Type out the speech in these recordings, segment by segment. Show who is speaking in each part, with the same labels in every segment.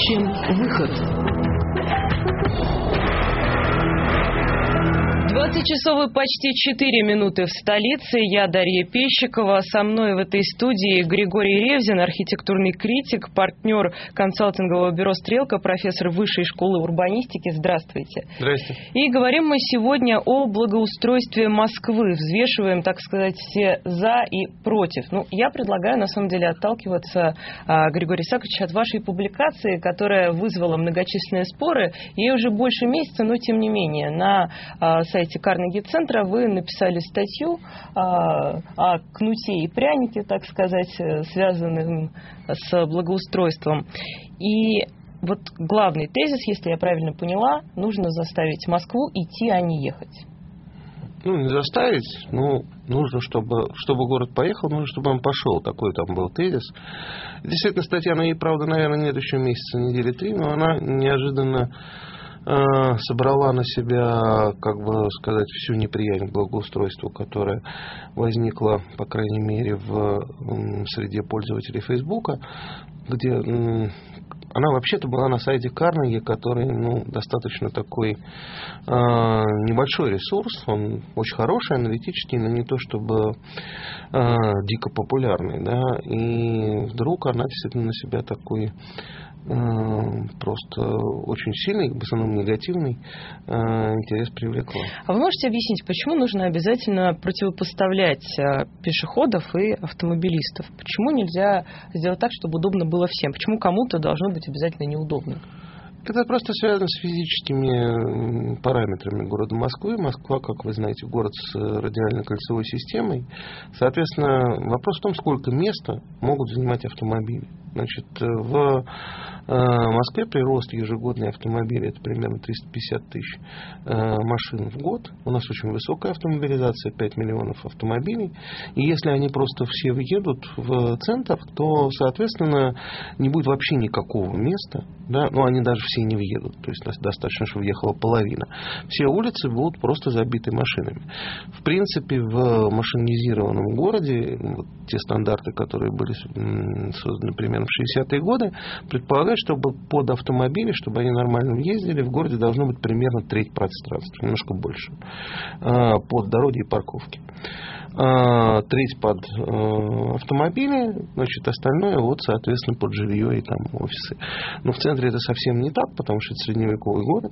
Speaker 1: будущем выход. 20 часов и почти 4 минуты в столице. Я Дарья Пещикова. Со мной в этой студии Григорий Ревзин, архитектурный критик, партнер консалтингового бюро «Стрелка», профессор Высшей школы урбанистики. Здравствуйте.
Speaker 2: Здравствуйте. И
Speaker 1: говорим мы сегодня о благоустройстве Москвы. Взвешиваем, так сказать, все «за» и «против». Я предлагаю, на самом деле, отталкиваться, Григорий Исаакович, от вашей публикации, которая вызвала многочисленные споры. Ей уже больше месяца, но тем не менее. На сайте Карнеги-центра вы написали статью о кнуте и прянике, так сказать, связанным с благоустройством. И вот главный тезис, если я правильно поняла, нужно заставить Москву идти, а не ехать.
Speaker 2: Не заставить, нужно, чтобы город поехал, нужно, чтобы он пошел. Такой там был тезис. Действительно, статья, она ей, правда, наверное, нет еще месяца, недели 3, но она неожиданно собрала на себя, всю неприязнь к благоустройству, которая возникла, по крайней мере, в среде пользователей Фейсбука, где она вообще-то была на сайте Карнеги, который достаточно такой небольшой ресурс, он очень хороший, аналитический, но не то чтобы дико популярный, да, и вдруг она действительно на себя такой просто очень сильный, в основном негативный интерес привлекла.
Speaker 1: А вы можете объяснить, почему нужно обязательно противопоставлять пешеходов и автомобилистов? Почему нельзя сделать так, чтобы удобно было всем? Почему кому-то должно быть обязательно неудобно?
Speaker 2: Это просто связано с физическими параметрами города Москвы. Москва, как вы знаете, город с радиально-кольцевой системой. Соответственно, вопрос в том, сколько места могут занимать автомобили. Значит, в Москве прирост ежегодной автомобилей — это примерно 350 тысяч машин в год. У нас очень высокая автомобилизация, 5 миллионов автомобилей. И если они просто все въедут в центр, то, соответственно, не будет вообще никакого места. Да? Они даже все не въедут. То есть достаточно, чтобы въехала половина. Все улицы будут просто забиты машинами. В принципе, в машинизированном городе те стандарты, которые были созданы примерно в 60-е годы, предполагают, чтобы под автомобили, чтобы они нормально ездили, в городе должно быть примерно треть пространства, немножко больше, под дороги и парковки. Треть под автомобили, остальное, соответственно, под жилье и там офисы. Но в центре это совсем не так, потому что это средневековый город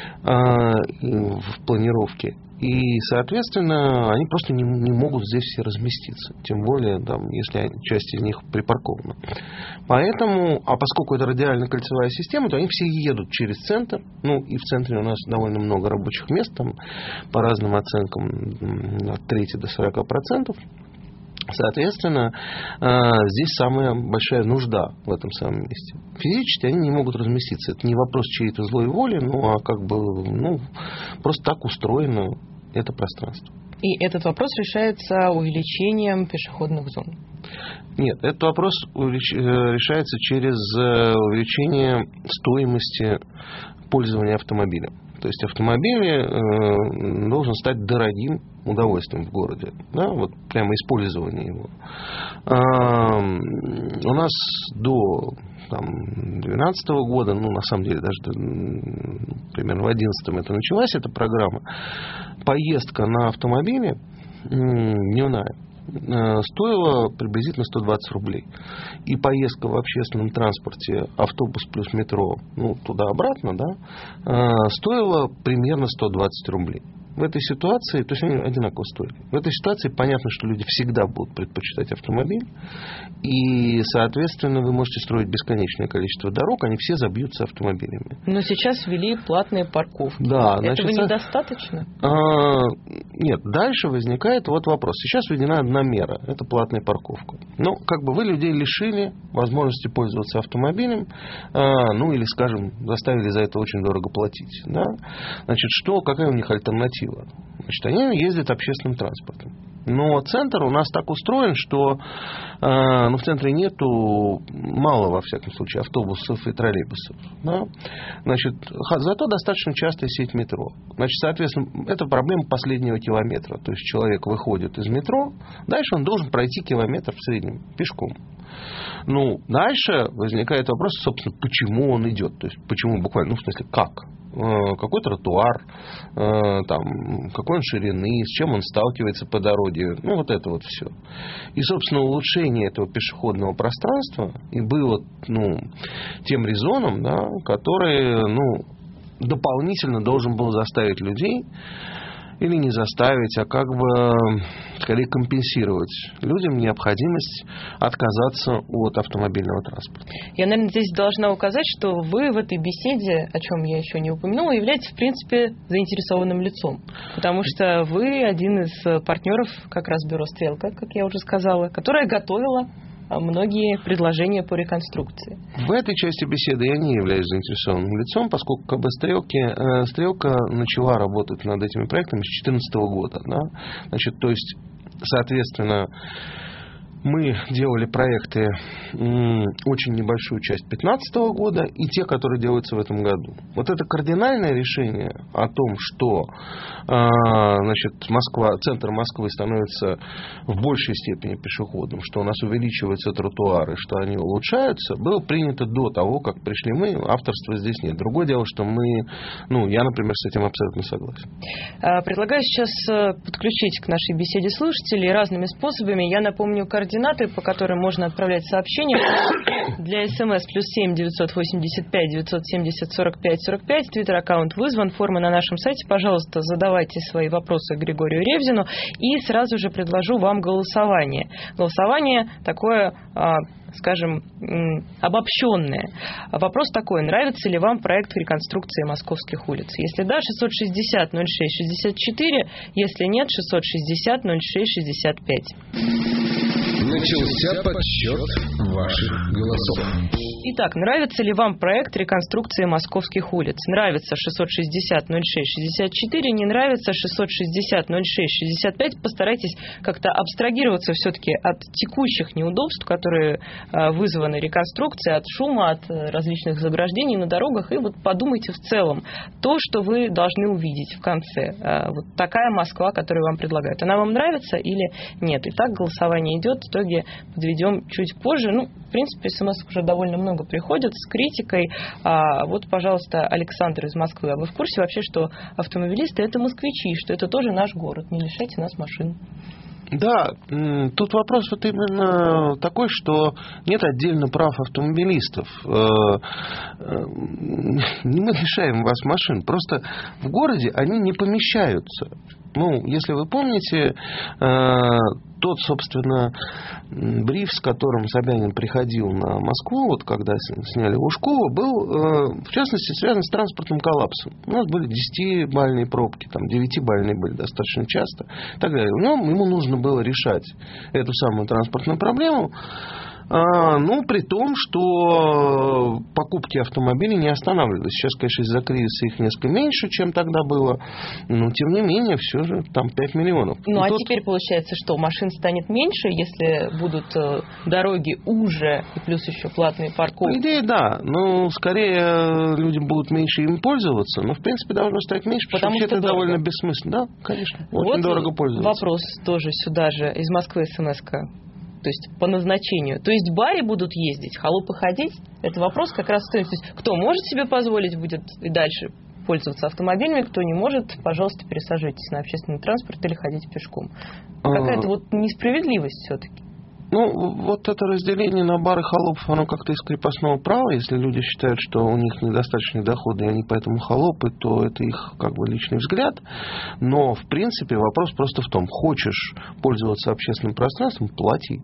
Speaker 2: в планировке. И, соответственно, они просто не могут здесь все разместиться. Тем более, если часть из них припаркована. Поэтому, поскольку это радиально-кольцевая система, то они все едут через центр. И в центре у нас довольно много рабочих мест, там, по разным оценкам, от 3 до 40%. Соответственно, здесь самая большая нужда в этом самом месте. Физически они не могут разместиться. Это не вопрос чьей-то злой воли, просто так устроено это пространство.
Speaker 1: И этот вопрос решается увеличением пешеходных зон?
Speaker 2: Нет, этот вопрос решается через увеличение стоимости пользования автомобилем. То есть автомобиль должен стать дорогим удовольствием в городе. Да? Прямо использование его. У нас до 2012 года, на самом деле даже примерно в 2011 это началась эта программа, поездка на автомобиле дневная стоила приблизительно 120 рублей. И поездка в общественном транспорте, автобус плюс метро, туда-обратно, стоила примерно 120 рублей. В этой ситуации, то есть они одинаково стоят. В этой ситуации понятно, что люди всегда будут предпочитать автомобиль. И, соответственно, вы можете строить бесконечное количество дорог, они все забьются автомобилями.
Speaker 1: Но сейчас ввели платные парковки.
Speaker 2: Да,
Speaker 1: этого недостаточно?
Speaker 2: Нет, дальше возникает вопрос. Сейчас введена одна мера, это платная парковка. Вы людей лишили возможности пользоваться автомобилем, или, скажем, заставили за это очень дорого платить. Да? Какая у них альтернатива? Они ездят общественным транспортом. Но центр у нас так устроен, что в центре нету, мало во всяком случае, автобусов и троллейбусов. Да? Зато достаточно частая сеть метро. Соответственно, это проблема последнего километра. То есть человек выходит из метро, дальше он должен пройти километр в среднем пешком. Ну, дальше возникает вопрос, собственно, почему он идет. То есть, почему буквально, в смысле, как? Какой тротуар, там, какой он ширины, с чем он сталкивается по дороге. Ну, вот это вот все. И, собственно, улучшение этого пешеходного пространства и было, тем резоном, да, который, дополнительно должен был заставить людей, или не заставить, а как бы скорее компенсировать людям необходимость отказаться от автомобильного транспорта.
Speaker 1: Я, наверное, здесь должна указать, что вы в этой беседе, о чем я еще не упомянула, являетесь, в принципе, заинтересованным лицом. Потому что вы один из партнеров как раз бюро «Стрелка», как я уже сказала, которое готовило многие предложения по реконструкции.
Speaker 2: В этой части беседы я не являюсь заинтересованным лицом, поскольку «Стрелка» начала работать над этими проектами с 2014 года. Да? Значит, то есть, соответственно, мы делали проекты очень небольшую часть 2015 года и те, которые делаются в этом году. Вот это кардинальное решение о том, что центр Москвы становится в большей степени пешеходным, что у нас увеличиваются тротуары, что они улучшаются, было принято до того, как пришли мы. Авторства здесь нет. Другое дело, что я, например, с этим абсолютно согласен.
Speaker 1: Предлагаю сейчас подключить к нашей беседе слушателей разными способами. Я напомню координаты, по которым можно отправлять сообщения. Для СМС +7 985 970 45 45. Твиттер-аккаунт вызван. Форма на нашем сайте. Пожалуйста, задавайте свои вопросы Григорию Ревзину. И сразу же предложу вам голосование. Голосование такое, скажем, обобщенное. Вопрос такой: нравится ли вам проект реконструкции московских улиц? Если да, 660 06 64. Если нет, 660 06 65.
Speaker 3: Начался подсчет ваших голосов.
Speaker 1: Итак, нравится ли вам проект реконструкции московских улиц? Нравится 660 06 64, не нравится 660 06 65. Постарайтесь как-то абстрагироваться все-таки от текущих неудобств, которые вызваны реконструкцией, от шума, от различных заграждений на дорогах, и вот подумайте в целом то, что вы должны увидеть в конце. Вот такая Москва, которую вам предлагают. Она вам нравится или нет? Итак, голосование идет, в итоге подведем чуть позже. В принципе, смс уже довольно много приходят с критикой. Вот, пожалуйста, Александр из Москвы. А вы в курсе вообще, что автомобилисты — это москвичи, что это тоже наш город? Не лишайте нас машин.
Speaker 2: Да, тут вопрос вот именно такой, что нет отдельно прав автомобилистов. Не мы лишаем вас машин, просто в городе они не помещаются. Если вы помните, тот, собственно, бриф, с которым Собянин приходил на Москву, вот когда сняли Лужкова, был, в частности, связан с транспортным коллапсом. У нас были 10-бальные пробки, 9-бальные были достаточно часто, и так далее. Но ему нужно было решать эту самую транспортную проблему. При том, что покупки автомобилей не останавливались. Сейчас, конечно, из-за кризиса их несколько меньше, чем тогда было, но, тем не менее, все же 5 миллионов.
Speaker 1: Теперь получается, что машин станет меньше, если будут дороги уже и плюс еще платные парковки?
Speaker 2: По идее, да. Скорее, люди будут меньше им пользоваться, но, в принципе, должно стать меньше, потому что это довольно бессмысленно. Да, конечно. Очень дорого пользоваться.
Speaker 1: Вопрос тоже сюда же. Из Москвы смс-ка. То есть по назначению. То есть бари будут ездить, холопы ходить? Это вопрос как раз стоит. То есть кто может себе позволить будет и дальше пользоваться автомобилями, кто не может, пожалуйста, пересаживайтесь на общественный транспорт или ходите пешком. Какая-то несправедливость все-таки.
Speaker 2: Вот это разделение на бар и холопов, оно как-то из крепостного права. Если люди считают, что у них недостаточные доходы, и они поэтому холопы, то это их личный взгляд. Но, в принципе, вопрос просто в том: хочешь пользоваться общественным пространством — плати.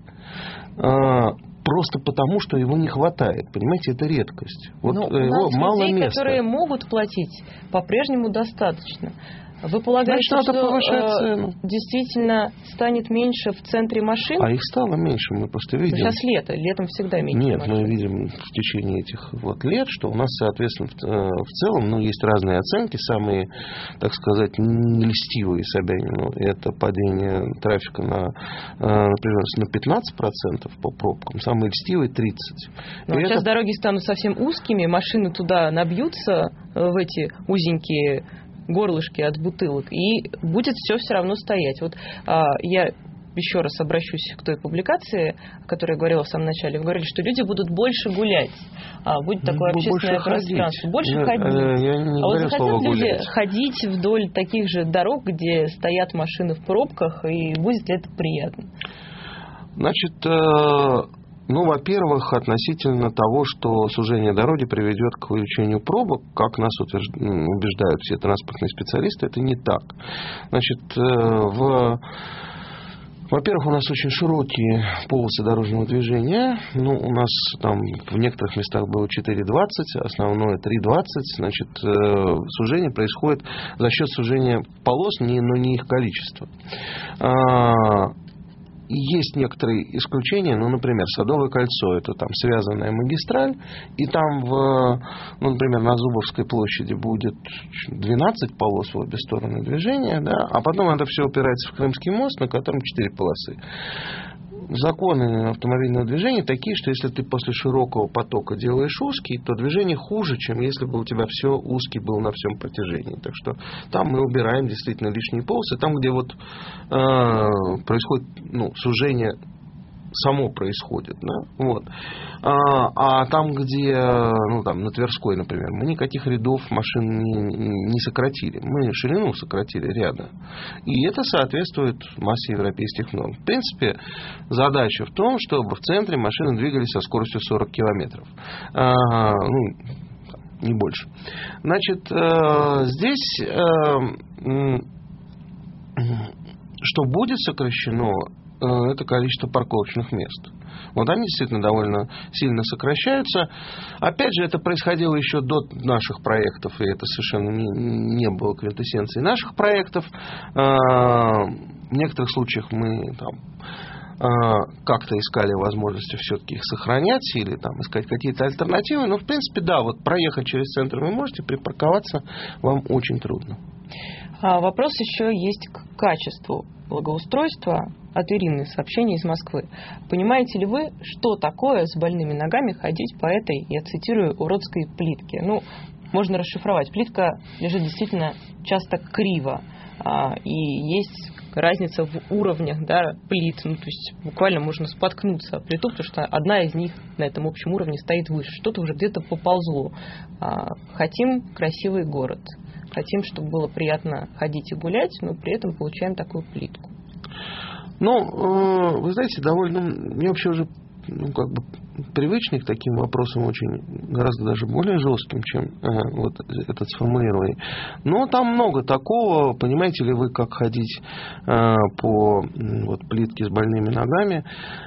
Speaker 2: Просто потому, что его не хватает. Понимаете, это редкость. Его мало
Speaker 1: людей,
Speaker 2: места.
Speaker 1: Которые могут платить, по-прежнему достаточно. Вы полагаете,
Speaker 2: что
Speaker 1: цену действительно станет меньше в центре машин?
Speaker 2: А их стало меньше, мы просто видим.
Speaker 1: Сейчас лето, летом всегда меньше.
Speaker 2: Нет,
Speaker 1: машин.
Speaker 2: мы видим в течение этих лет, что у нас, соответственно, в целом, есть разные оценки, самые, так сказать, нельстивые Собянину. Это падение трафика например, на 15% по пробкам, самые льстивые 30%.
Speaker 1: Сейчас дороги станут совсем узкими, машины туда набьются в эти узенькие горлышки от бутылок, и будет все равно стоять. Я еще раз обращусь к той публикации, о которой я говорила в самом начале. Вы говорили, что люди будут больше гулять, будет такое общественное пространство. Больше ходить. А вот захотят люди ходить вдоль таких же дорог, где стоят машины в пробках, и будет ли это приятно?
Speaker 2: Значит, во-первых, относительно того, что сужение дороги приведет к увеличению пробок, как нас убеждают все транспортные специалисты, это не так. Значит, во-первых, у нас очень широкие полосы дорожного движения. У нас там в некоторых местах было 4,20, основное 3,20. Значит, сужение происходит за счет сужения полос, но не их количества. Есть некоторые исключения, например, Садовое кольцо, это там связанная магистраль, и там, например, на Зубовской площади будет 12 полос в обе стороны движения, да, а потом это все упирается в Крымский мост, на котором 4 полосы. Законы автомобильного движения такие, что если ты после широкого потока делаешь узкий, то движение хуже, чем если бы у тебя все узкий был на всем протяжении. Так что там мы убираем действительно лишние полосы. Там, где происходит сужение, само происходит. Да? А там, где, на Тверской, например, мы никаких рядов машин не сократили. Мы ширину сократили ряда. И это соответствует массе европейских норм. В принципе, задача в том, чтобы в центре машины двигались со скоростью 40 километров. Не больше. Значит, здесь что будет сокращено, это количество парковочных мест. Они действительно довольно сильно сокращаются. Опять же, это происходило еще до наших проектов, и это совершенно не было квинтэссенцией наших проектов. В некоторых случаях мы как-то искали возможности все-таки их сохранять или искать какие-то альтернативы. Но, в принципе, да, проехать через центр вы можете, припарковаться вам очень трудно.
Speaker 1: Вопрос еще есть к качеству благоустройства от Ирины, сообщение из Москвы. Понимаете ли вы, что такое с больными ногами ходить по этой, я цитирую, уродской плитке? Можно расшифровать. Плитка лежит действительно часто криво. И есть разница в уровнях плит. То есть буквально можно споткнуться о плиту, потому что одна из них на этом общем уровне стоит выше. Что-то уже где-то поползло. Хотим красивый город. Хотим, чтобы было приятно ходить и гулять, но при этом получаем такую плитку.
Speaker 2: Вы знаете, мне вообще уже привычный к таким вопросам, очень гораздо даже более жестким, чем этот сформулированный. Но там много такого. Понимаете ли вы, как ходить по плитке с больными ногами?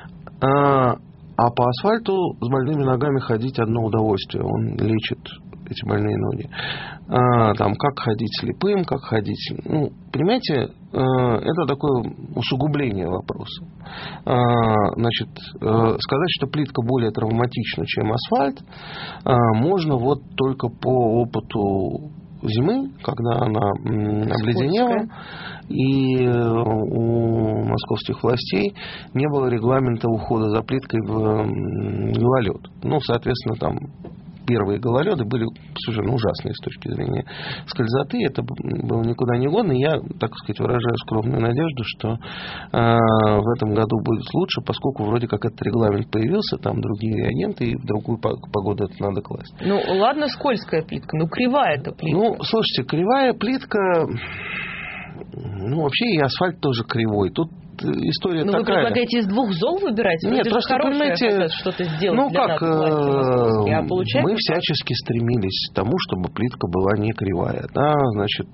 Speaker 2: А по асфальту с больными ногами ходить одно удовольствие. Он лечит эти больные ноги. Как ходить слепым, как ходить... понимаете, это такое усугубление вопроса. Значит, сказать, что плитка более травматична, чем асфальт, можно только по опыту зимы, когда она обледенела, и у московских властей не было регламента ухода за плиткой в гололед. Соответственно, первые гололеды были совершенно ужасные с точки зрения скользоты. Это было никуда не годно. И я, так сказать, выражаю скромную надежду, что в этом году будет лучше, поскольку вроде как этот регламент появился, там другие реагенты, и в другую погоду это надо класть.
Speaker 1: Ладно, скользкая плитка, кривая эта плитка.
Speaker 2: Слушайте, кривая плитка... вообще и асфальт тоже кривой. Тут история такая.
Speaker 1: Вы предлагаете из двух зол выбирать?
Speaker 2: Нет, просто, понимаете,
Speaker 1: что-то сделать для нас, власти,
Speaker 2: мы всячески стремились к тому, чтобы плитка была не кривая. Да? Значит,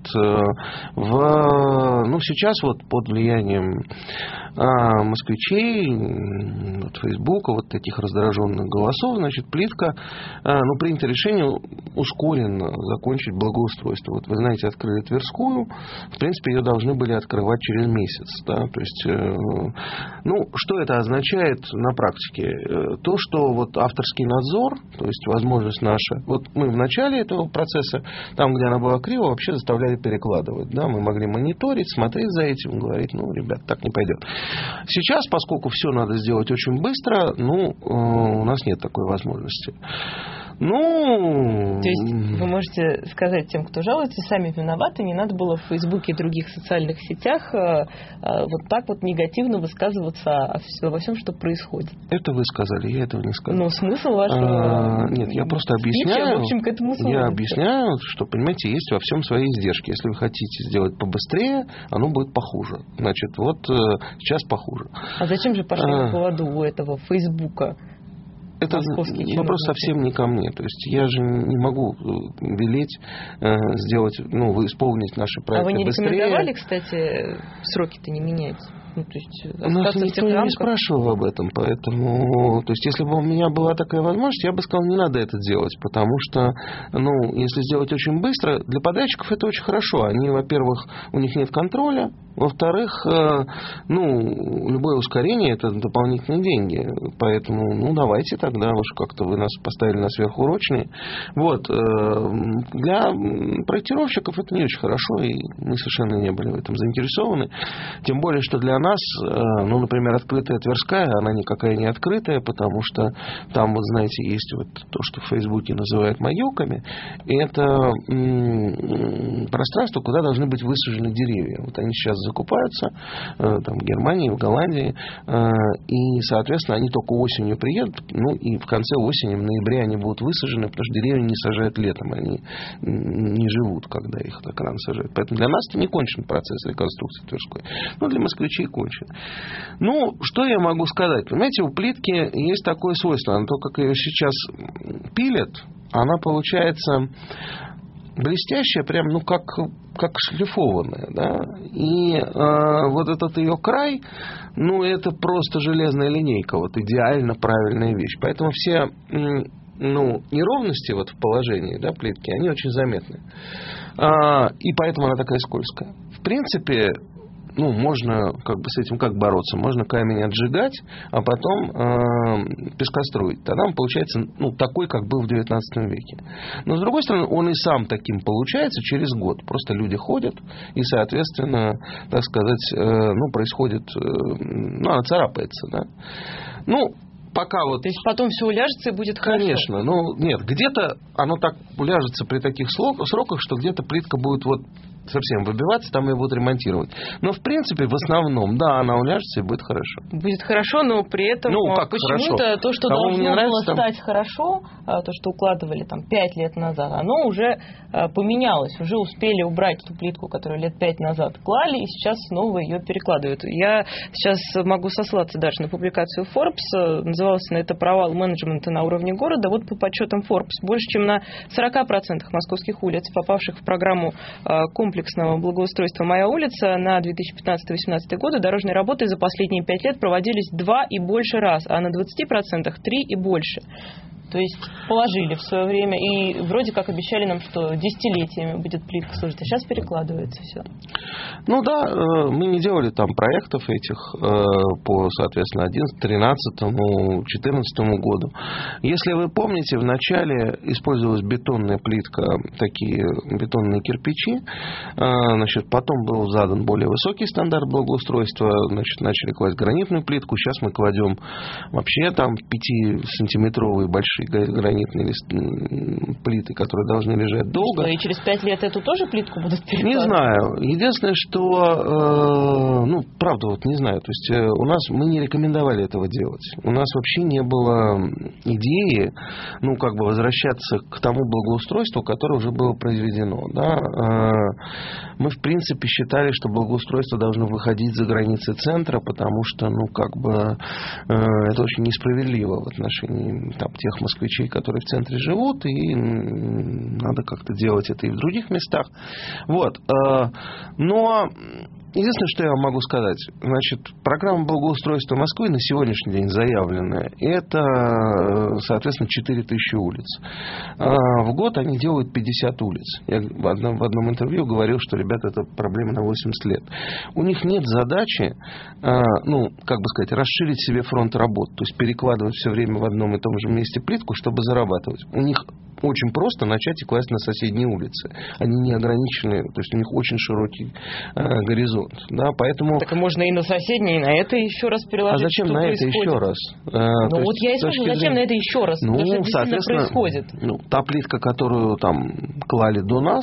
Speaker 2: сейчас под влиянием москвичей, Фейсбука, таких раздраженных голосов, значит, плитка, принято решение ускоренно закончить благоустройство. Вы знаете, открыли Тверскую, в принципе, ее должны были открывать через месяц. Да? То есть, что это означает на практике? То, что авторский надзор, то есть возможность наша, мы в начале этого процесса, там, где она была криво, вообще заставляли перекладывать. Да? Мы могли мониторить, смотреть за этим, говорить, ребят, так не пойдет. Сейчас, поскольку все надо сделать очень быстро, у нас нет такой возможности.
Speaker 1: То есть вы можете сказать тем, кто жалуется, сами виноваты, не надо было в Фейсбуке и других социальных сетях так негативно высказываться обо всем, что происходит.
Speaker 2: Это вы сказали, я этого не сказал.
Speaker 1: Но смысл вашего...
Speaker 2: Нет, я просто объясняю.
Speaker 1: В общем, к этому
Speaker 2: я объясняю, что, понимаете, есть во всем свои издержки. Если вы хотите сделать побыстрее, оно будет похуже. Значит, вот сейчас похуже.
Speaker 1: А зачем же пошли на поводу у этого Фейсбука?
Speaker 2: Это вопрос совсем не ко мне. То есть я же не могу велеть сделать, исполнить наши проекты быстрее. А вы не
Speaker 1: рекомендовали, кстати, сроки-то не менять? То есть,
Speaker 2: нас никто не спрашивал об этом, поэтому, то есть, если бы у меня была такая возможность, я бы сказал, не надо это делать, потому что, если сделать очень быстро, для подрядчиков это очень хорошо. Они, во-первых, у них нет контроля, во-вторых, любое ускорение – это дополнительные деньги, поэтому, давайте тогда уж как-то вы нас поставили на сверхурочные. Вот, для проектировщиков это не очень хорошо, и мы совершенно не были в этом заинтересованы, тем более, что для нас, например, открытая Тверская, она никакая не открытая, потому что там, вот знаете, есть вот то, что в Фейсбуке называют маёками, и это пространство, куда должны быть высажены деревья. Вот они сейчас закупаются там, в Германии, в Голландии, и, соответственно, они только осенью приедут, и в конце осени, в ноябре они будут высажены, потому что деревья не сажают летом, они не живут, когда их так рано сажают. Поэтому для нас это не кончен процесс реконструкции Тверской. Для москвичей кончен. Что я могу сказать? Понимаете, у плитки есть такое свойство. Она то, как ее сейчас пилят, она получается блестящая, прям, как шлифованная, да. И вот этот ее край, это просто железная линейка, вот идеально правильная вещь. Поэтому все неровности вот в положении, да, плитки, они очень заметны. И поэтому она такая скользкая. В принципе, можно с этим как бороться? Можно камень отжигать, а потом пескоструить. Тогда он получается такой, как был в 19 веке. Но, с другой стороны, он и сам таким получается через год. Просто люди ходят, и, соответственно, так сказать, происходит... она царапается, да. Пока вот...
Speaker 1: То есть потом все уляжется и будет хорошо?
Speaker 2: Конечно. Нет, где-то оно так уляжется при таких сроках, что где-то плитка будет совсем выбиваться, там ее будут ремонтировать. Но, в принципе, в основном, да, она уляжется и будет хорошо.
Speaker 1: Будет хорошо, но при этом почему-то
Speaker 2: хорошо?
Speaker 1: То, что должно было стать хорошо, то, что укладывали 5 лет назад, оно уже поменялось. Уже успели убрать ту плитку, которую лет 5 назад клали, и сейчас снова ее перекладывают. Я сейчас могу сослаться даже на публикацию Forbes. Называлась она «Это провал менеджмента на уровне города». Вот по подсчетам Forbes, больше чем на 40% московских улиц, попавших в программу комплексного благоустройства «Моя улица» на 2015-2018 годы, дорожные работы за последние 5 лет проводились 2 и больше раз, а на 20% 3 и больше. То есть положили в свое время и вроде как обещали нам, что десятилетиями будет плитка служить, а сейчас перекладывается все.
Speaker 2: Мы не делали там проектов этих по, соответственно, 11, 13, 14 году. Если вы помните, вначале использовалась бетонная плитка, такие бетонные кирпичи, потом был задан более высокий стандарт благоустройства, начали класть гранитную плитку, сейчас мы кладем вообще там 5-сантиметровые большие гранитные плиты, которые должны лежать долго.
Speaker 1: И через 5 лет эту тоже плитку будут перекладывать?
Speaker 2: Не знаю. Единственное, что, правда, не знаю. То есть у нас мы не рекомендовали этого делать. У нас вообще не было идеи, возвращаться к тому благоустройству, которое уже было произведено. Да? Мы, в принципе, считали, что благоустройство должно выходить за границы центра, потому что, это очень несправедливо в отношении тех москвичей, которые в центре живут, и надо как-то делать это и в других местах. Но единственное, что я вам могу сказать, программа благоустройства Москвы на сегодняшний день заявленная, это, соответственно, 4000 улиц. В год они делают 50 улиц. Я в одном интервью говорил, что, ребята, это проблема на 80 лет. У них нет задачи, расширить себе фронт работ, то есть перекладывать все время в одном и том же месте плитку, чтобы зарабатывать. У них очень просто начать и класть на соседние улицы. Они не ограничены, то есть у них очень широкий горизонт. Да, поэтому...
Speaker 1: Так можно и на соседние, и на это еще раз переложить.
Speaker 2: А зачем на это еще раз?
Speaker 1: Я и скажу, зачем на это еще раз? Потому что это действительно происходит.
Speaker 2: Та плитка, которую клали до нас,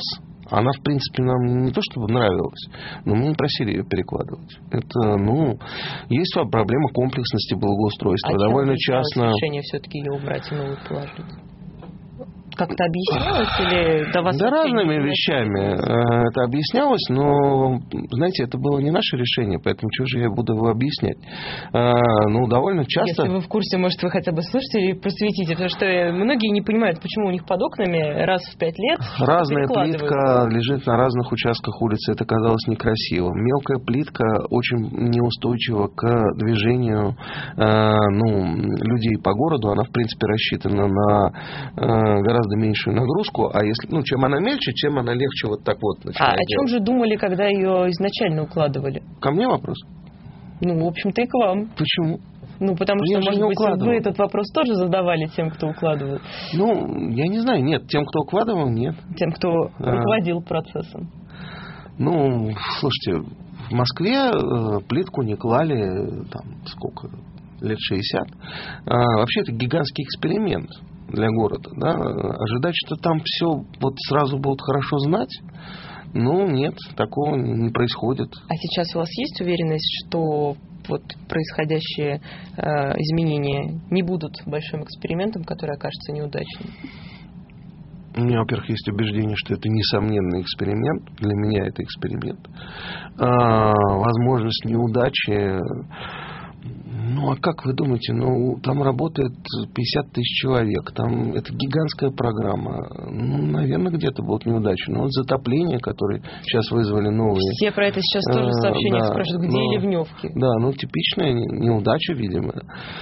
Speaker 2: Она, в принципе, нам не то чтобы нравилась, но мы не просили ее перекладывать. Это, есть проблема комплексности благоустройства. Довольно часто...
Speaker 1: решение все-таки ее убрать и новую положить? Как-то объяснялось или до вас?
Speaker 2: Да, разными вещами это объяснялось, но, знаете, это было не наше решение, поэтому чего же я буду его объяснять? Довольно часто...
Speaker 1: Если вы в курсе, может, вы хотя бы слышите или просветите, потому что многие не понимают, почему у них под окнами раз в 5 лет
Speaker 2: разная плитка лежит на разных участках улицы, это казалось некрасивым. Мелкая плитка очень неустойчива к движению людей по городу, она, в принципе, рассчитана на гораздо меньшую нагрузку, а если, чем она мельче, тем она легче вот так вот начинает
Speaker 1: о чем же думали, когда ее изначально укладывали?
Speaker 2: Ко мне вопрос?
Speaker 1: В общем-то, и к вам.
Speaker 2: Почему?
Speaker 1: Потому что, может быть, вы этот вопрос тоже задавали тем, кто укладывал?
Speaker 2: Я не знаю, нет. Тем, кто укладывал, нет.
Speaker 1: Тем, кто руководил процессом?
Speaker 2: Слушайте, в Москве плитку не клали, лет 60. Вообще, это гигантский эксперимент для города, да? Ожидать, что там все вот сразу будут хорошо знать, нет, такого не происходит. А
Speaker 1: сейчас у вас есть уверенность, что вот происходящие изменения не будут большим экспериментом, который окажется неудачным?
Speaker 2: У меня, во-первых, есть убеждение, что это несомненный эксперимент. Для меня это эксперимент. Возможность неудачи... а как вы думаете, там работает 50 тысяч человек, там это гигантская программа, наверное, где-то будут неудачи. Но затопления, которые сейчас вызвали новые...
Speaker 1: Все про это сейчас тоже сообщения спрашивают, где ливневки.
Speaker 2: Да, типичная неудача, видимо.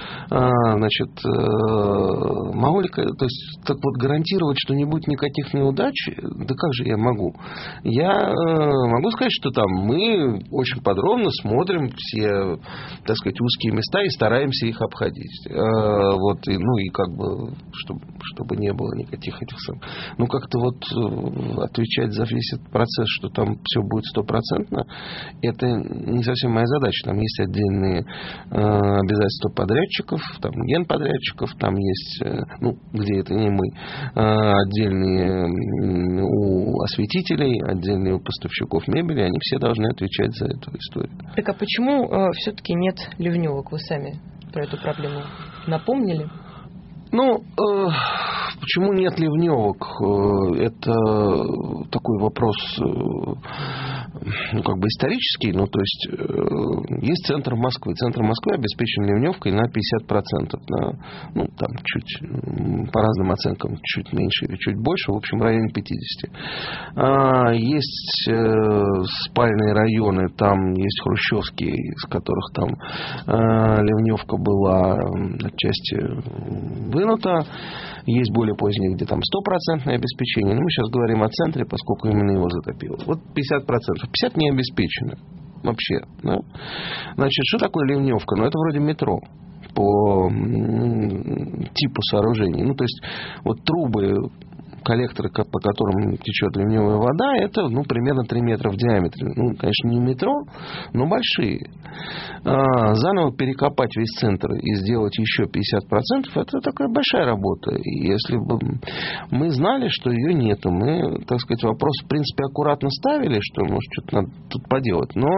Speaker 2: Могу ли... То есть, так вот, гарантировать, что не будет никаких неудач, да как же я могу? Я могу сказать, что там мы очень подробно смотрим все, так сказать, узкие места и стараемся их обходить. Чтобы не было никаких этих самых... как-то отвечать за весь этот процесс, что там все будет 100%, это не совсем моя задача. Там есть отдельные обязательства подрядчиков, там генподрядчиков, там есть, где это не мы, отдельные у осветителей, отдельные у поставщиков мебели, они все должны отвечать за эту историю.
Speaker 1: Так а почему все-таки нет ливневок? Вы сами про эту проблему напомнили?
Speaker 2: Почему нет ливневок? Это такой вопрос исторический. Есть центр Москвы. Центр Москвы обеспечен ливневкой на 50%. Чуть по разным оценкам, чуть меньше или чуть больше. В общем, в районе 50%. Есть спальные районы, там есть хрущевские, из которых там ливневка была отчасти вынута. Есть более поздние, где там 100% обеспечение. Но мы сейчас говорим о центре, поскольку именно его затопило. 50%. 50% не обеспечено вообще. Да? Значит, что такое ливневка? Это вроде метро по типу сооружений. То есть, трубы, коллекторы, по которым течет ливневая вода, это примерно 3 метра в диаметре. Конечно, не метро, но большие. Заново перекопать весь центр и сделать еще 50%, это такая большая работа. И если бы мы знали, что ее нету, мы, так сказать, вопрос, в принципе, аккуратно ставили, что, может, что-то надо тут поделать. Но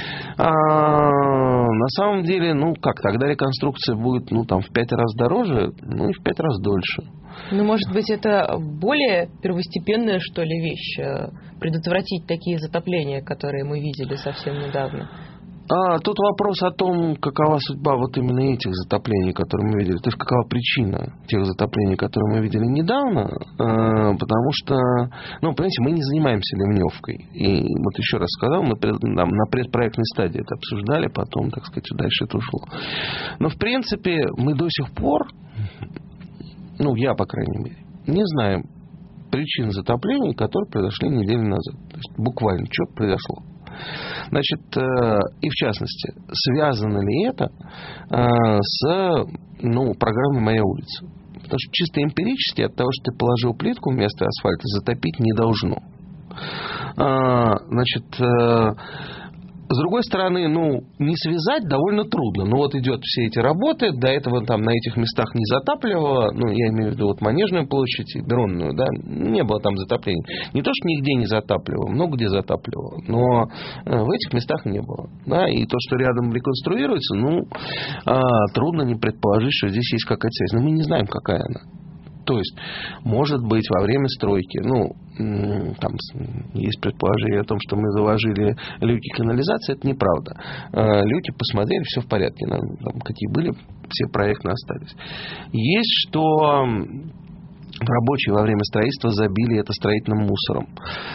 Speaker 2: на самом деле, тогда реконструкция будет, в 5 раз дороже, и в 5 раз дольше.
Speaker 1: Может быть, это более первостепенная, что ли, вещь, предотвратить такие затопления, которые мы видели совсем недавно?
Speaker 2: Тут вопрос о том, какова судьба именно этих затоплений, которые мы видели. То есть, какова причина тех затоплений, которые мы видели недавно. Потому что, понимаете, мы не занимаемся ливневкой. И еще раз сказал, мы на предпроектной стадии это обсуждали, потом, так сказать, дальше это ушло. Но, в принципе, мы до сих пор, я, по крайней мере, не знаем причин затоплений, которые произошли неделю назад. То есть, буквально, что произошло. Значит, и в частности, связано ли это с программой «Моя улица»? Потому что чисто эмпирически от того, что ты положил плитку вместо асфальта, затопить не должно. Значит, С другой стороны, не связать довольно трудно. Вот идет все эти работы, до этого там на этих местах не затапливало, я имею в виду Манежную площадь и Дронную, да, не было там затопления. Не то, что нигде не затапливало, много где затапливало, но в этих местах не было. Да, и то, что рядом реконструируется, трудно не предположить, что здесь есть какая-то связь. Но мы не знаем, какая она. То есть, может быть, во время стройки, там есть предположение о том, что мы заложили люки канализации, это неправда. Люки посмотрели, все в порядке, там, какие были, все проектно остались. Есть, что рабочие во время строительства забили это строительным мусором.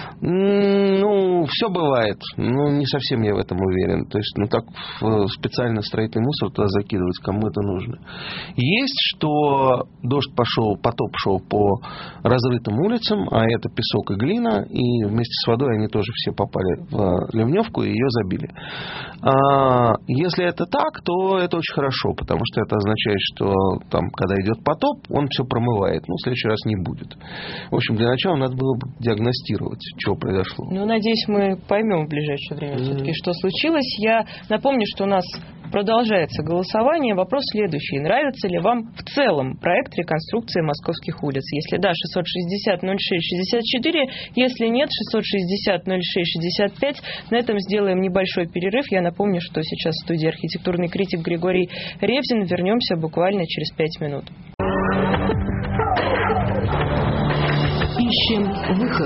Speaker 2: Все бывает. Не совсем я в этом уверен. То есть, так специально строительный мусор туда закидывать, кому это нужно. Есть, что дождь пошел, потоп шел по разрытым улицам, а это песок и глина, и вместе с водой они тоже все попали в ливневку и ее забили. Если это так, то это очень хорошо, потому что это означает, что там, когда идет потоп, он все промывает. В следующий раз не будет. В общем, для начала надо было бы диагностировать, что произошло.
Speaker 1: Надеюсь, мы поймем в ближайшее время все-таки, что случилось. Я напомню, что у нас продолжается голосование. Вопрос следующий. Нравится ли вам в целом проект реконструкции московских улиц? Если да, 660-06-64. Если нет, 660-06-65. На этом сделаем небольшой перерыв. Я напомню, что сейчас в студии архитектурный критик Григорий Ревзин. Вернемся буквально через 5 минут. Ищем выход.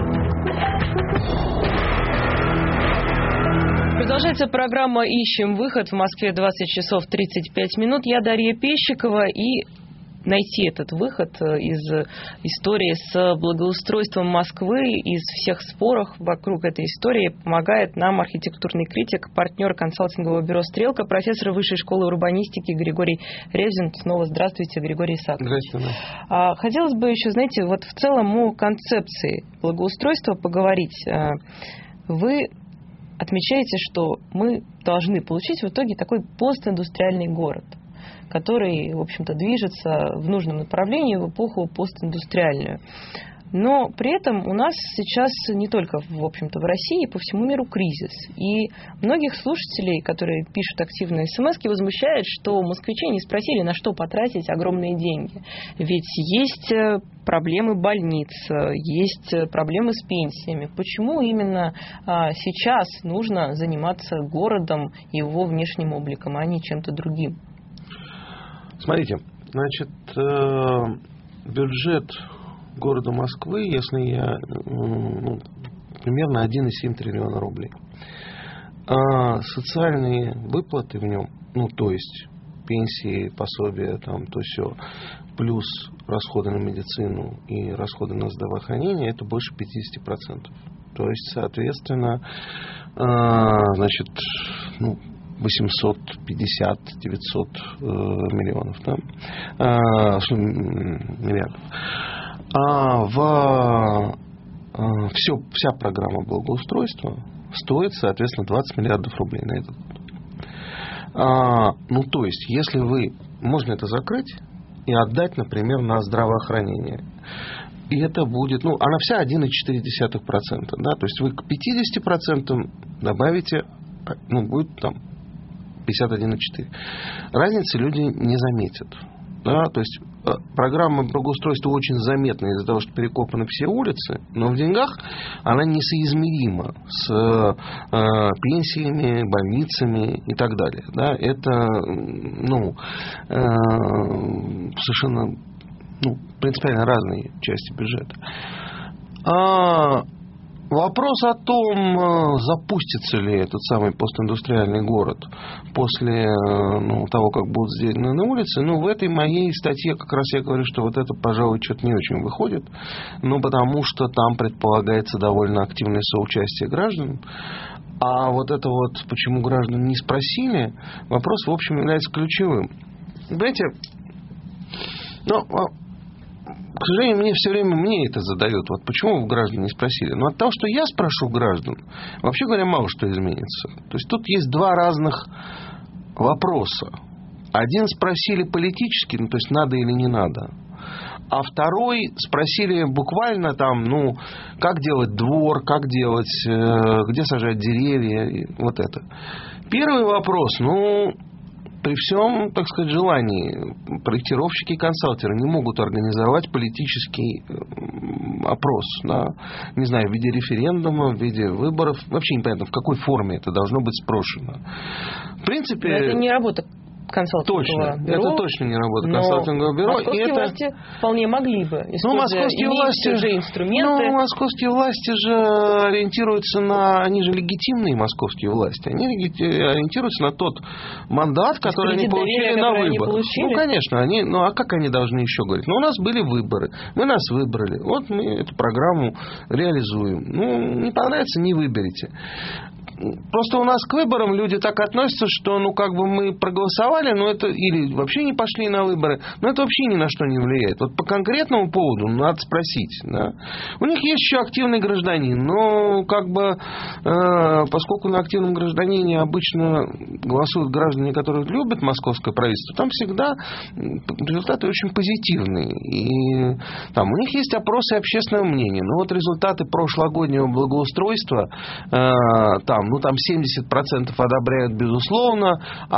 Speaker 1: Продолжается программа «Ищем выход». В Москве 20 часов 35 минут. Я Дарья Пещикова. И найти этот выход из истории с благоустройством Москвы, из всех споров вокруг этой истории помогает нам архитектурный критик, партнер консалтингового бюро «Стрелка», профессор Высшей школы урбанистики Григорий Ревзин. Снова здравствуйте, Григорий Исаакович.
Speaker 2: Здравствуйте.
Speaker 1: Хотелось бы еще, знаете, в целом о концепции благоустройства поговорить. Вы отмечаете, что мы должны получить в итоге такой постиндустриальный город, который, в общем-то, движется в нужном направлении в эпоху постиндустриальную. Но при этом у нас сейчас не только, в общем-то, в России, по всему миру кризис. И многих слушателей, которые пишут активно смс-ки, возмущает, что москвичи не спросили, на что потратить огромные деньги. Ведь есть проблемы больниц, есть проблемы с пенсиями. Почему именно сейчас нужно заниматься городом и его внешним обликом, а не чем-то другим?
Speaker 2: Смотрите, значит, бюджет города Москвы, если я, примерно 1,7 триллиона рублей. А социальные выплаты в нем, то есть пенсии, пособия, там, то все, плюс расходы на медицину и расходы на здравоохранение, это больше 50%. То есть, соответственно, значит, 850-900 миллионов, да? Миллиардов. Вся программа благоустройства стоит, соответственно, 20 миллиардов рублей на этот год. То есть, если можно это закрыть и отдать, например, на здравоохранение. И это будет, она вся 1,4%, да, то есть вы к 50% добавите, будет там 51,4%. Разницы люди не заметят. Да, то есть программа благоустройства очень заметна из-за того, что перекопаны все улицы, но в деньгах она несоизмерима с пенсиями, больницами и так далее. Да, это совершенно принципиально разные части бюджета. Вопрос о том, запустится ли этот самый постиндустриальный город после того, как будут сделаны улицы. В этой моей статье как раз я говорю, что вот это, пожалуй, что-то не очень выходит. Потому что там предполагается довольно активное соучастие граждан. А вот это почему граждан не спросили, вопрос, в общем, является ключевым. Знаете, к сожалению, мне все время это задают. Почему вы граждан не спросили? От того, что я спрошу граждан, вообще говоря, мало что изменится. То есть тут есть два разных вопроса. Один спросили политически, то есть надо или не надо. а второй спросили буквально там, ну, как делать двор, как делать, где сажать деревья, вот это. Первый вопрос, ну, при всем, так сказать, желании проектировщики и консалтеры не могут организовать политический опрос, да, не знаю, в виде референдума, в виде выборов, вообще непонятно, в какой форме это должно быть спрошено. В принципе...
Speaker 1: Но это не работа консалтингового бюро.
Speaker 2: Это точно не работа консалтингового бюро.
Speaker 1: Московские власти вполне могли бы, используя же инструменты.
Speaker 2: Ну, московские власти же ориентируются на... Они же легитимные московские власти. Они ориентируются на тот мандат, который они получили на выборах. Ну, конечно. Они, ну, а как они должны еще говорить? Ну, у нас были выборы. Мы нас выбрали. Вот мы эту программу реализуем. Ну, не понравится, не выберете. Просто у нас к выборам люди так относятся, что, ну, как бы мы проголосовали, но это, или вообще не пошли на выборы, но это вообще ни на что не влияет. Вот по конкретному поводу надо спросить, да. У них есть еще активный гражданин, но, как бы, поскольку на активном гражданине обычно голосуют граждане, которые любят московское правительство, там всегда результаты очень позитивные. И там у них есть опросы общественного мнения. Ну, вот результаты прошлогоднего благоустройства, там, ну, там 70% одобряют, безусловно,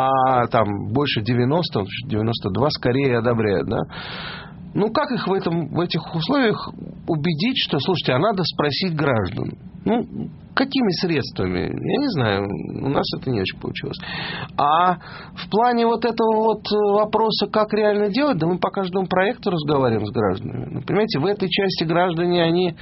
Speaker 2: а там больше 90, 92 скорее одобряют, да. Ну, как их в этих условиях убедить, что, слушайте, а надо спросить граждан? Ну, какими средствами? Я не знаю, у нас это не очень получилось. А в плане вот этого вот вопроса, как реально делать, да мы по каждому проекту разговариваем с гражданами. Ну, понимаете, в этой части граждане, они,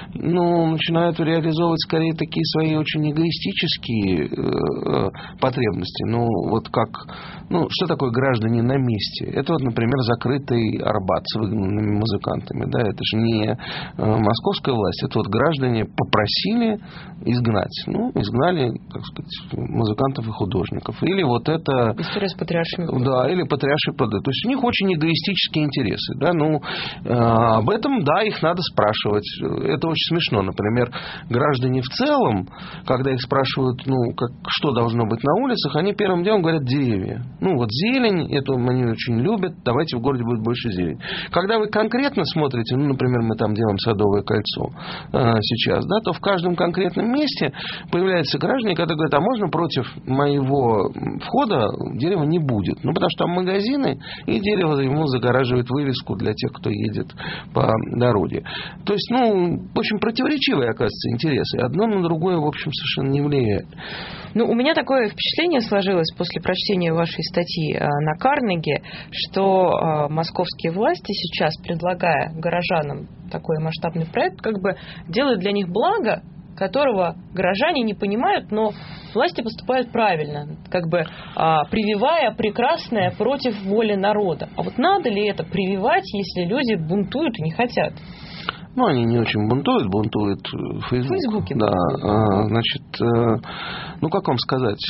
Speaker 2: ну, начинают реализовывать скорее такие свои очень эгоистические потребности. Ну, вот как, ну, что такое граждане на месте? Это вот, например, закрытый Арбат с выгнанными музыкантами, да, это же не московская власть, это вот граждане попросили изгнать. Ну, изгнали, так сказать, музыкантов и художников. Или вот это...
Speaker 1: История с патриаршими.
Speaker 2: Да, или патриаршие ПД. То есть у них очень эгоистические интересы. Да? Ну, об этом, да, их надо спрашивать. Это очень смешно. Например, граждане в целом, когда их спрашивают, ну, что должно быть на улицах, они первым делом говорят деревья. Ну, вот зелень, это они очень любят, давайте в городе будет больше зелени. Когда вы конкретно смотрите, ну, например, мы там делаем Садовое кольцо сейчас, да, то в каждом конкретном месте появляются граждане, которые говорят, а можно против моего входа дерева не будет. Ну, потому что там магазины, и дерево ему загораживает вывеску для тех, кто едет по дороге. То есть, ну, очень противоречивые, оказывается, интересы. Одно на другое, в общем, совершенно не влияет.
Speaker 1: Ну, у меня такое впечатление сложилось после прочтения вашей статьи на Карнеги, что московские власти сейчас, предлагая горожанам такой масштабный проект, как бы делают для них благо, которого горожане не понимают, но власти поступают правильно, как бы прививая прекрасное против воли народа. А вот надо ли это прививать, если люди бунтуют и не хотят?
Speaker 2: Ну, они не очень бунтуют в Фейсбуке. Да, значит, ну, как вам сказать,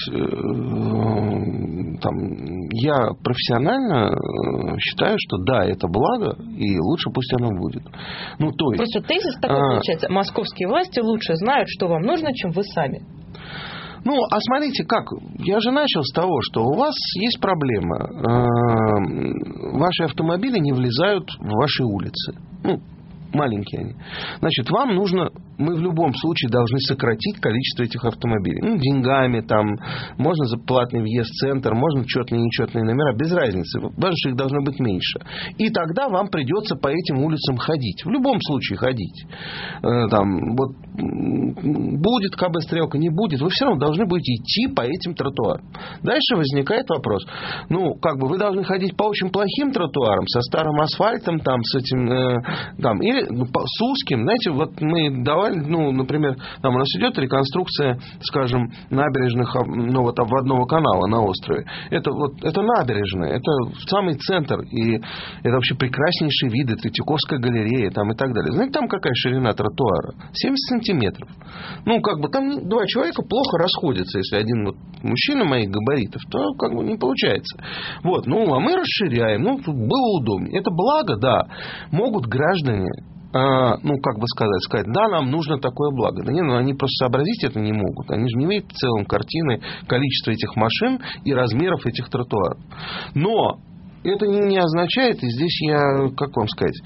Speaker 2: там, я профессионально считаю, что да, это благо, и лучше пусть оно будет. Ну, то есть...
Speaker 1: Просто тезис такой получается, московские власти лучше знают, что вам нужно, чем вы сами.
Speaker 2: Ну, а смотрите, как? Я же начал с того, что у вас есть проблема. Ваши автомобили не влезают в ваши улицы. Ну, маленькие они. Значит, вам нужно... Мы в любом случае должны сократить количество этих автомобилей. Ну, деньгами, там, можно за платный въезд в центр, можно четные и нечетные номера, без разницы. Важно, что их должно быть меньше. И тогда вам придется по этим улицам ходить. В любом случае ходить. Там, вот, будет КБ-стрелка, не будет. Вы все равно должны будете идти по этим тротуарам. Дальше возникает вопрос. Ну, как бы вы должны ходить по очень плохим тротуарам, со старым асфальтом, там, с этим, там, или с узким. Знаете, вот мы давали, ну, например, там у нас идет реконструкция, скажем, набережных, ну, вот обводного канала на острове. Это вот, это набережная, это самый центр, и это вообще прекраснейшие виды, Третьяковская галерея, там и так далее. Знаете, там какая ширина тротуара? 70 сантиметров. Ну, как бы там два человека плохо расходятся, если один вот мужчина моих габаритов, то как бы не получается. Вот, ну, а мы расширяем, ну, было удобнее. Это благо, да. Могут граждане, ну, как бы сказать, да, нам нужно такое благо. Да нет, ну, они просто сообразить это не могут. Они же не видят в целом картины количества этих машин и размеров этих тротуаров. Но это не означает, и здесь я, как вам сказать...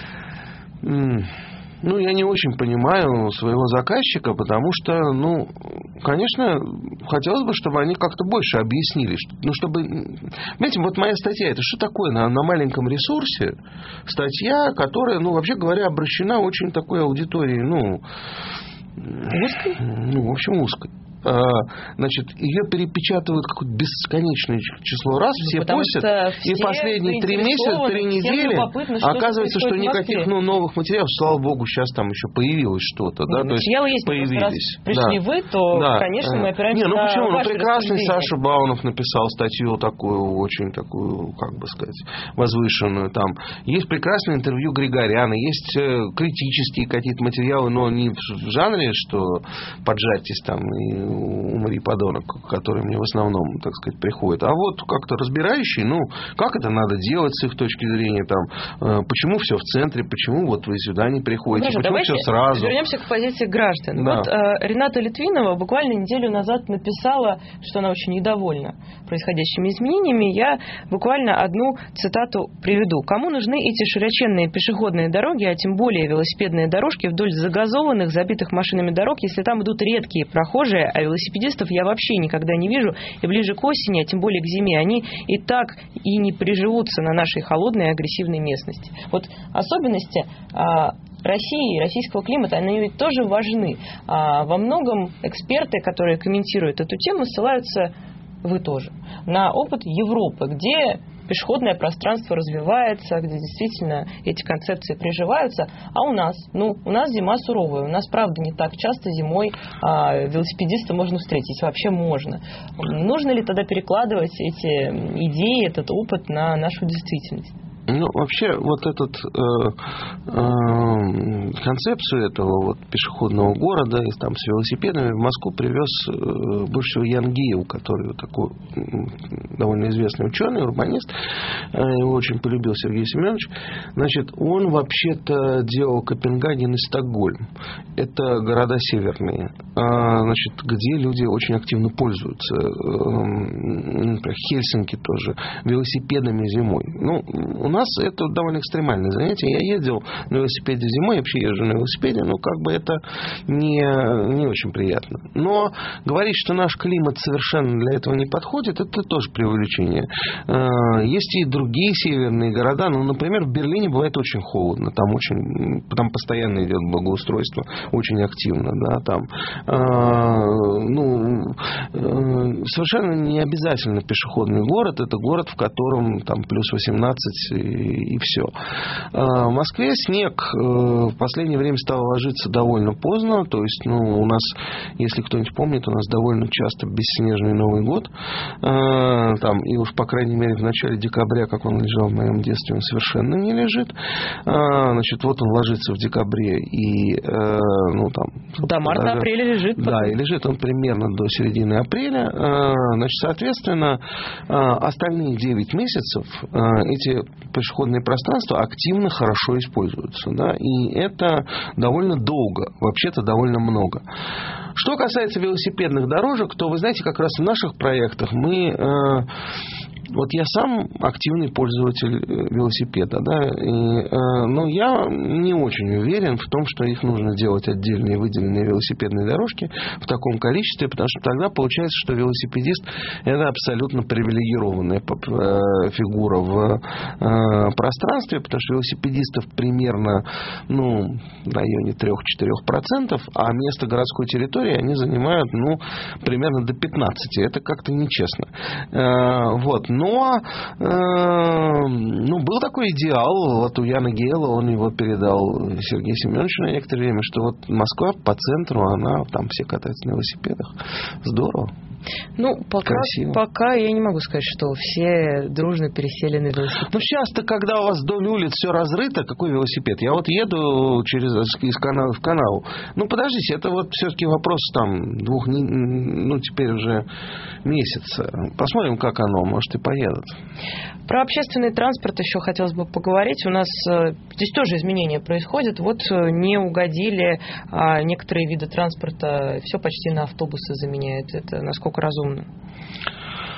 Speaker 2: Ну, я не очень понимаю своего заказчика, потому что, ну, конечно, хотелось бы, чтобы они как-то больше объяснили. Ну, чтобы... Понимаете, вот моя статья, это что такое на маленьком ресурсе? Статья, которая, ну, вообще говоря, обращена очень такой аудитории, ну...
Speaker 1: Узкой?
Speaker 2: Ну, в общем, узкой. Значит, ее перепечатывают какое-то бесконечное число раз, все постят, и последние 3 месяца, 3 недели оказывается, что никаких новых материалов, слава богу, сейчас там еще появилось что-то, да, то есть появились.
Speaker 1: Раз пришли вы, то, конечно, мы опираемся на
Speaker 2: почему?
Speaker 1: ваше
Speaker 2: Прекрасный Саша Баунов написал статью такую, очень такую, как бы сказать, возвышенную там. Есть прекрасное интервью Григоряна, есть критические какие-то материалы, но не в жанре, что поджарьтесь там и умри, подонок, который мне в основном, так сказать, приходит. А вот как-то разбирающий, ну, как это надо делать с их точки зрения, там, почему все в центре, почему вот вы сюда не приходите,
Speaker 1: Хорошо,
Speaker 2: почему все сразу.
Speaker 1: Вернемся к позиции граждан.
Speaker 2: Да.
Speaker 1: Вот Рената Литвинова буквально неделю назад написала, что она очень недовольна происходящими изменениями. Я буквально одну цитату приведу. «Кому нужны эти широченные пешеходные дороги, а тем более велосипедные дорожки вдоль загазованных, забитых машинами дорог, если там идут редкие прохожие, а велосипедистов я вообще никогда не вижу, и ближе к осени, а тем более к зиме, они и так и не приживутся на нашей холодной и агрессивной местности». Вот особенности России, российского климата, они ведь тоже важны. Во многом эксперты, которые комментируют эту тему, ссылаются, вы тоже, на опыт Европы, где пешеходное пространство развивается, где действительно эти концепции приживаются. А у нас? Ну, у нас зима суровая. У нас, правда, не так часто зимой велосипедиста можно встретить. Если вообще можно. Нужно ли тогда перекладывать эти идеи, этот опыт на нашу действительность?
Speaker 2: Ну, вообще, вот эту концепцию этого вот пешеходного города и там с велосипедами в Москву привез больше всего Ян Гейл, который вот такой довольно известный ученый, урбанист. Его очень полюбил Сергей Семенович. Значит, он вообще-то делал Копенгаген и Стокгольм. Это города северные, значит, где люди очень активно пользуются. Например, Хельсинки тоже велосипедами зимой. Ну, у нас это довольно экстремальное занятие. Я ездил на велосипеде зимой, вообще езжу на велосипеде, но как бы это не очень приятно. Но говорить, что наш климат совершенно для этого не подходит, это тоже преувеличение. Есть и другие северные города. Ну, например, в Берлине бывает очень холодно. Там постоянно идет благоустройство, очень активно. Да, там, совершенно не обязательно пешеходный город. Это город, в котором там плюс 18 и все. В Москве снег в последнее время стал ложиться довольно поздно. То есть, у нас, если кто-нибудь помнит, у нас довольно часто бесснежный Новый год. И уж, по крайней мере, в начале декабря, как он лежал в моем детстве, он совершенно не лежит. Значит, вот он ложится в декабре и
Speaker 1: до марта-апреля лежит.
Speaker 2: Да, и лежит он примерно до середины апреля. Значит, соответственно, остальные 9 месяцев эти пешеходные пространства активно, хорошо используются. Да? И это довольно долго, вообще-то довольно много. Что касается велосипедных дорожек, то, вы знаете, как раз в наших проектах вот я сам активный пользователь велосипеда, да, но я не очень уверен в том, что их нужно делать отдельные выделенные велосипедные дорожки в таком количестве, потому что тогда получается, что велосипедист – это абсолютно привилегированная фигура в пространстве, потому что велосипедистов примерно в районе 3-4%, а место городской территории они занимают примерно до 15%. Это как-то нечестно. Вот. Но был такой идеал вот у Яна Гейла, он его передал Сергею Семеновичу на некоторое время, что вот Москва по центру, она там все катаются на велосипедах. Здорово.
Speaker 1: Пока я не могу сказать, что все дружно пересели на велосипед.
Speaker 2: Часто, когда у вас вдоль улиц все разрыто, какой велосипед? Я вот еду из канала в канал. Подождите, это вот все-таки вопрос теперь уже месяца. Посмотрим, как оно, может, и поедут.
Speaker 1: Про общественный транспорт еще хотелось бы поговорить. У нас здесь тоже изменения происходят. Вот не угодили некоторые виды транспорта, все почти на автобусы заменяют. Это насколько разумно?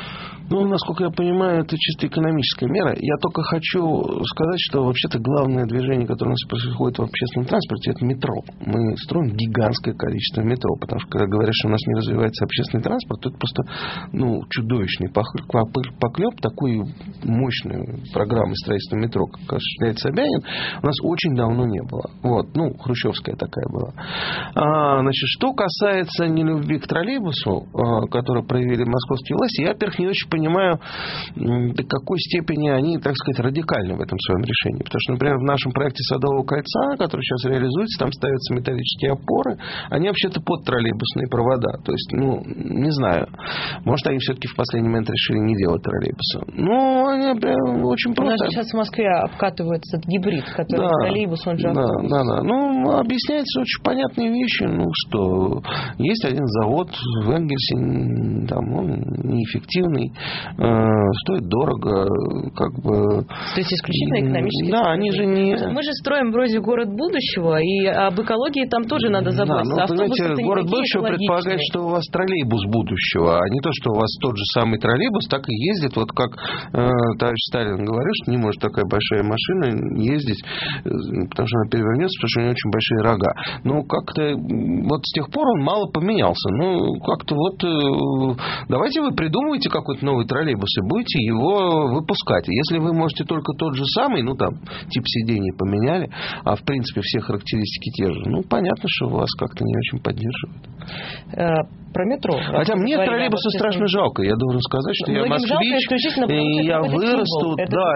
Speaker 2: Ну, насколько я понимаю, это чисто экономическая мера. Я только хочу сказать, что вообще-то главное движение, которое у нас происходит в общественном транспорте, это метро. Мы строим гигантское количество метро, потому что, когда говорят, что у нас не развивается общественный транспорт, то это просто чудовищный поклеп такой мощной программы строительства метро, как осуществляет Собянин, у нас очень давно не было. Вот. Хрущевская такая была. Значит, что касается нелюбви к троллейбусу, которую проявили московские власти, я, во-первых, не очень понимаю, до какой степени они, так сказать, радикальны в этом своем решении. Потому что, например, в нашем проекте Садового кольца, который сейчас реализуется, там ставятся металлические опоры, они вообще-то под троллейбусные провода. То есть, не знаю, может, они все-таки в последний момент решили не делать троллейбуса. Они прям очень просто.
Speaker 1: У нас сейчас в Москве обкатывается этот гибрид, который троллейбус, он же автобус.
Speaker 2: Да. Объясняются очень понятные вещи, что есть один завод в Энгельсе, там он неэффективный, стоит дорого,
Speaker 1: То есть исключительно экономически.
Speaker 2: Да, они же не...
Speaker 1: Мы же строим вроде город будущего, и об экологии там тоже надо заботиться.
Speaker 2: Понимаете, город будущего предполагает, что у вас троллейбус будущего, а не то, что у вас тот же самый троллейбус так и ездит, вот как товарищ Сталин говорил, что не может такая большая машина ездить, потому что она перевернется, потому что у нее очень большие рога. Как-то вот с тех пор он мало поменялся. Как-то давайте вы придумываете какой-то новый троллейбус и будете его выпускать. Если вы можете только тот же самый, тип сидений поменяли, а в принципе все характеристики те же, понятно, что вас как-то не очень поддерживают.
Speaker 1: Про метро.
Speaker 2: Хотя мне троллейбусы страшно жалко. Я должен сказать, что я москвич, и я вырос тут,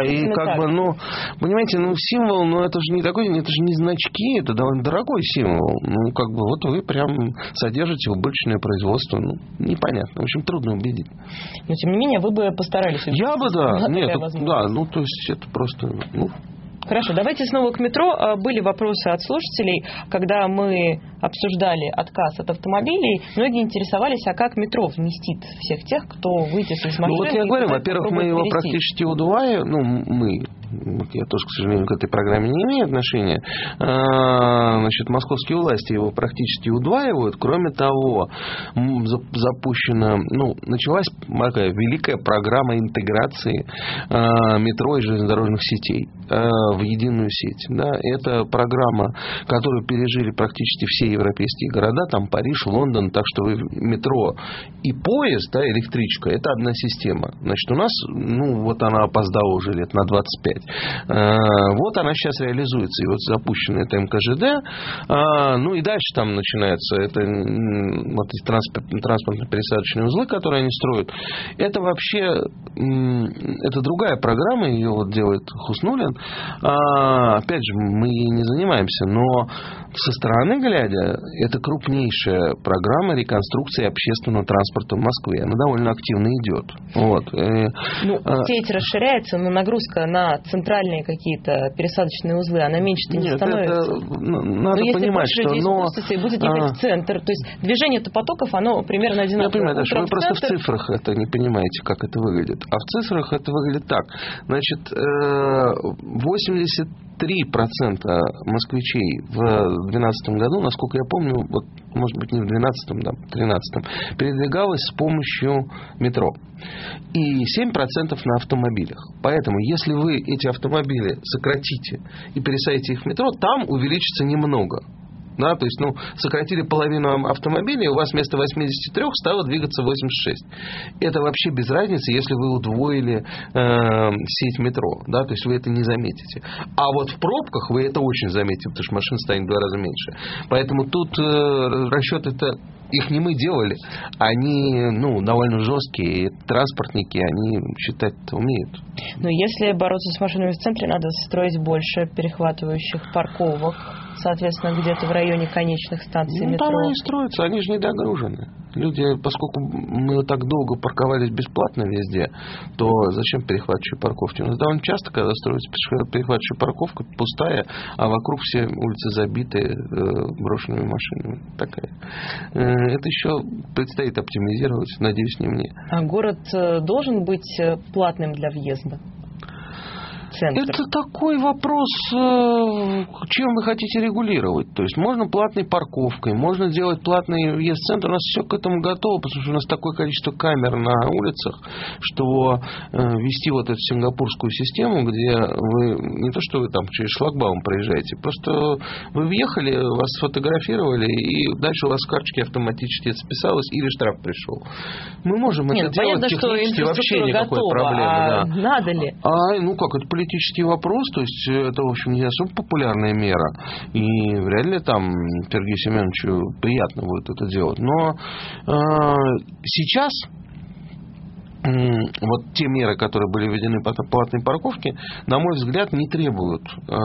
Speaker 2: понимаете, символ, это же не такой, это же не значки, это довольно дорогой символ. Вы прям содержите убыточное производство. Непонятно. В общем, трудно убедить.
Speaker 1: Но, тем не менее, вы бы постарались.
Speaker 2: Я бы, да. Нет, то есть это просто...
Speaker 1: Хорошо, давайте снова к метро. Были вопросы от слушателей, когда мы обсуждали отказ от автомобилей. Многие интересовались, а как метро вместит всех тех, кто выйдет из машины.
Speaker 2: Я говорю, во-первых, мы его практически удваиваем. Я тоже, к сожалению, к этой программе не имею отношения. Московские власти его практически удваивают. Кроме того, запущена, началась такая великая программа интеграции метро и железнодорожных сетей в единую сеть. Это программа, которую пережили практически все европейские города, там Париж, Лондон, так что метро и поезд, электричка, это одна система. Значит, у нас, она опоздала уже лет на 25. Вот она сейчас реализуется. И вот запущена это МКЖД. И дальше там начинаются эти транспортно-пересадочные узлы, которые они строят. Это вообще это другая программа, ее делает Хуснуллин. Опять же, мы ей не занимаемся, но со стороны глядя, это крупнейшая программа реконструкции общественного транспорта в Москве. Она довольно активно идет.
Speaker 1: Сеть расширяется, но нагрузка на центральные какие-то пересадочные узлы, она меньше-то не становится.
Speaker 2: Надо понимать, что...
Speaker 1: Если будет ехать в центр, то есть движение потоков, оно примерно одинаковое.
Speaker 2: Я понимаю, Даша, вы просто в цифрах это не понимаете, как это выглядит. А в цифрах это выглядит так. Значит, 83% москвичей в 2012 году, насколько я помню, может быть, не в 2012, да, в 2013, передвигалось с помощью метро. И 7% на автомобилях. Поэтому, если вы эти автомобили сократите и пересадите их в метро, там увеличится немного. То есть, сократили половину автомобилей, у вас вместо 83 стало двигаться 86. Это вообще без разницы, если вы удвоили сеть метро. То есть, вы это не заметите. А вот в пробках вы это очень заметите, потому что машин станет в 2 раза меньше. Поэтому тут расчеты-то их не мы делали. Они, довольно жесткие. Транспортники, они считать-то умеют.
Speaker 1: Но если бороться с машинами в центре, надо строить больше перехватывающих парковок. Соответственно, где-то в районе конечных станций метро.
Speaker 2: Там они строятся, они же не догружены. Люди, поскольку мы так долго парковались бесплатно везде, то зачем перехватывающие парковки? У нас довольно часто, когда строится перехватывающая парковка, пустая, а вокруг все улицы забиты брошенными машинами. Такая. Это еще предстоит оптимизировать, надеюсь, не мне.
Speaker 1: А город должен быть платным для въезда? центр?
Speaker 2: Это такой вопрос, чем вы хотите регулировать. То есть можно платной парковкой, можно сделать платный въезд в центр. У нас все к этому готово, потому что у нас такое количество камер на улицах, что вести вот эту сингапурскую систему, где вы не то, что вы там через шлагбаум проезжаете, просто вы въехали, вас сфотографировали, и дальше у вас в карточке автоматически это списалось, или штраф пришел. Мы можем это делать
Speaker 1: понятно,
Speaker 2: технически, вообще никакой
Speaker 1: готова,
Speaker 2: проблемы.
Speaker 1: Надо ли?
Speaker 2: Ну как, это политический вопрос, то есть это, в общем, не особо популярная мера, и вряд ли там Сергею Семеновичу приятно будет это делать. Но сейчас вот те меры, которые были введены по платной парковке, на мой взгляд, не требуют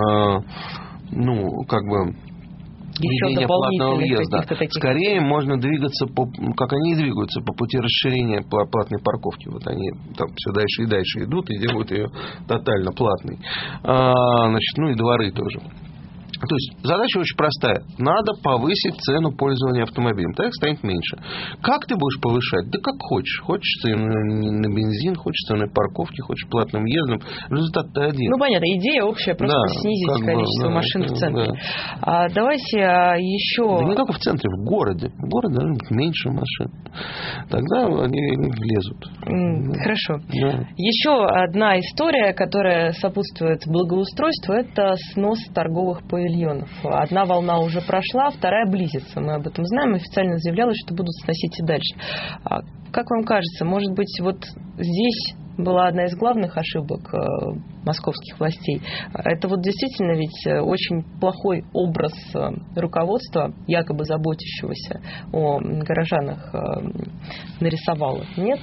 Speaker 2: введения платного въезда. Скорее можно двигаться, как они и двигаются, по пути расширения платной парковки. Вот они там все дальше и дальше идут и делают ее тотально платной. И дворы тоже. То есть задача очень простая. Надо повысить цену пользования автомобилем. Так станет меньше. Как ты будешь повышать? Да как хочешь. Хочешь на бензин, хочешь на парковке, хочешь платным въездом. Результат-то один.
Speaker 1: Понятно. Идея общая просто снизить количество машин в центре. Да. Давайте еще...
Speaker 2: Да не только в центре, в городе. В городе должно быть меньше машин. Тогда они влезут.
Speaker 1: Хорошо.
Speaker 2: Да.
Speaker 1: Еще одна история, которая сопутствует благоустройству, это снос торговых павильонов. Одна волна уже прошла, вторая близится. Мы об этом знаем. Официально заявлялось, что будут сносить и дальше. Как вам кажется, может быть, вот здесь была одна из главных ошибок московских властей? Это вот действительно ведь очень плохой образ руководства, якобы заботящегося о горожанах, нарисовало. Нет?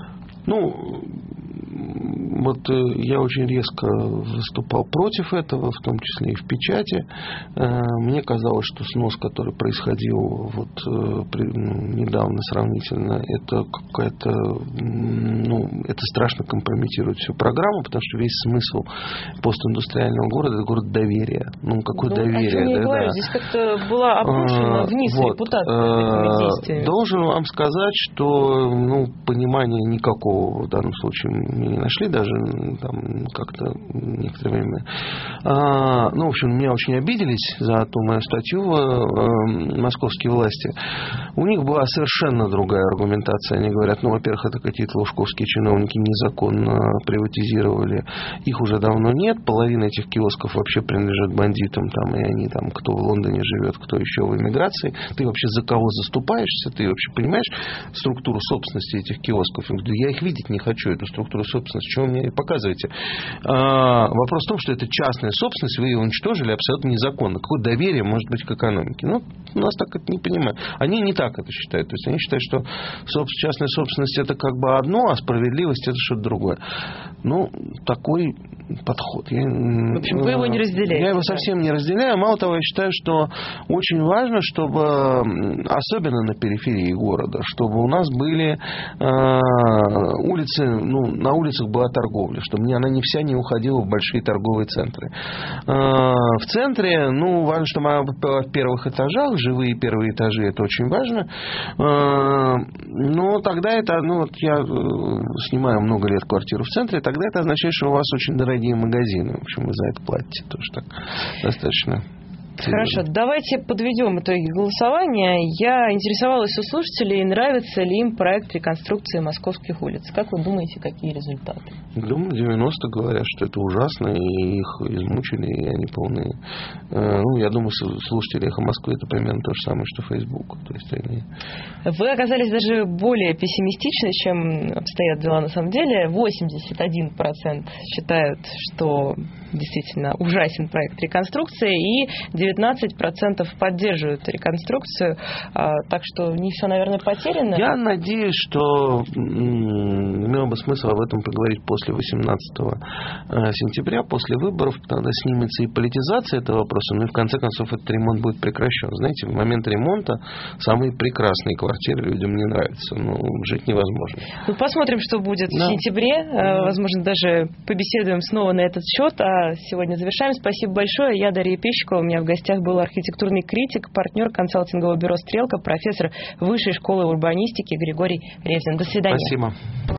Speaker 2: Я очень резко выступал против этого, в том числе и в печати. Мне казалось, что снос, который происходил недавно сравнительно, это какая-то, это страшно компрометирует всю программу, потому что весь смысл постиндустриального города — это город доверия. Какое доверие?
Speaker 1: Да. Здесь как-то была опущена вниз репутация такими действиями.
Speaker 2: Должен вам сказать, что понимания никакого в данном случае мы не нашли, даже там как-то некоторое время. В общем, меня очень обиделись за ту мою статью московские власти. У них была совершенно другая аргументация. Они говорят, во-первых, это какие-то лужковские чиновники незаконно приватизировали. Их уже давно нет. Половина этих киосков вообще принадлежит бандитам. И они там, кто в Лондоне живет, кто еще в эмиграции. Ты вообще за кого заступаешься? Ты вообще понимаешь структуру собственности этих киосков? Я говорю, я их видеть не хочу, эту структуру собственности. Чего вы мне показываете? Вопрос в том, что это частная собственность, вы ее уничтожили абсолютно незаконно. Какое доверие может быть к экономике? У нас так это не понимают. Они не так это считают. То есть они считают, что частная собственность — это как бы одно, а справедливость — это что-то другое. Такой подход.
Speaker 1: В общем, вы его не разделяете.
Speaker 2: Я его совсем не разделяю. Мало того, я считаю, что очень важно, чтобы, особенно на периферии города, чтобы у нас были улицы, на улицах была торговля, чтобы она не вся не уходила в большие торговые центры. В центре, важно, чтобы она была в первых этажах, живые первые этажи, это очень важно. Но тогда это, я снимаю много лет квартиру в центре, тогда это означает, что у вас очень дорогие магазины. В общем, вы за это платите тоже так достаточно.
Speaker 1: Хорошо, давайте подведем итоги голосования. Я интересовалась у слушателей, нравится ли им проект реконструкции московских улиц. Как вы думаете, какие результаты?
Speaker 2: Думаю, 90 говорят, что это ужасно, и их измучили, и они полные. Я думаю, слушатели «Эхо Москвы» — это примерно то же самое, что Facebook. То есть они...
Speaker 1: Вы оказались даже более пессимистичны, чем обстоят дела на самом деле. 81% считают, что действительно ужасен проект реконструкции, и 19% поддерживают реконструкцию. Так что не все, наверное, потеряно.
Speaker 2: Я надеюсь, что имело бы смысл об этом поговорить после 18 сентября, после выборов. Тогда снимется и политизация этого вопроса, и в конце концов этот ремонт будет прекращен. Знаете, в момент ремонта самые прекрасные квартиры людям не нравятся. Жить невозможно.
Speaker 1: Посмотрим, что будет в сентябре. Возможно, даже побеседуем снова на этот счет. А сегодня завершаем. Спасибо большое. Я Дарья Пещикова. У меня в гостях был архитектурный критик, партнер консалтингового бюро «Стрелка», профессор Высшей школы урбанистики Григорий Ревзин. До свидания.
Speaker 2: Спасибо.